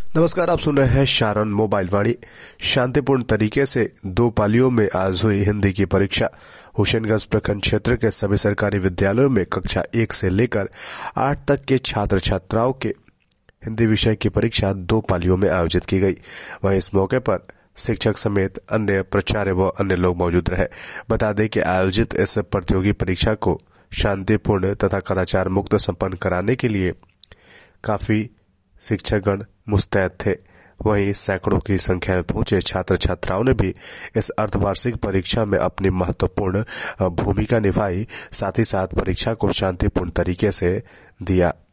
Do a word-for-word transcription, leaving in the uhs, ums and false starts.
नमस्कार, आप सुन रहे हैं शारन मोबाइल वाणी। शांतिपूर्ण तरीके से दो पालियों में आज हुई हिंदी की परीक्षा। हुसैनगंज प्रखंड क्षेत्र के सभी सरकारी विद्यालयों में कक्षा एक से लेकर आठ तक के छात्र छात्राओं के हिंदी विषय की परीक्षा दो पालियों में आयोजित की गई। वहीं इस मौके पर शिक्षक समेत अन्य प्राचार्य व अन्य लोग मौजूद रहे। बता दें कि आयोजित इस प्रतियोगी परीक्षा को शांतिपूर्ण तथा कदाचार मुक्त संपन्न कराने के लिए काफी शिक्षकगण मुस्तैद थे। वहीं सैकड़ों की संख्या में पहुंचे छात्र छात्राओं ने भी इस अर्धवार्षिक परीक्षा में अपनी महत्वपूर्ण भूमिका निभाई, साथ ही साथ परीक्षा को शांतिपूर्ण तरीके से दिया।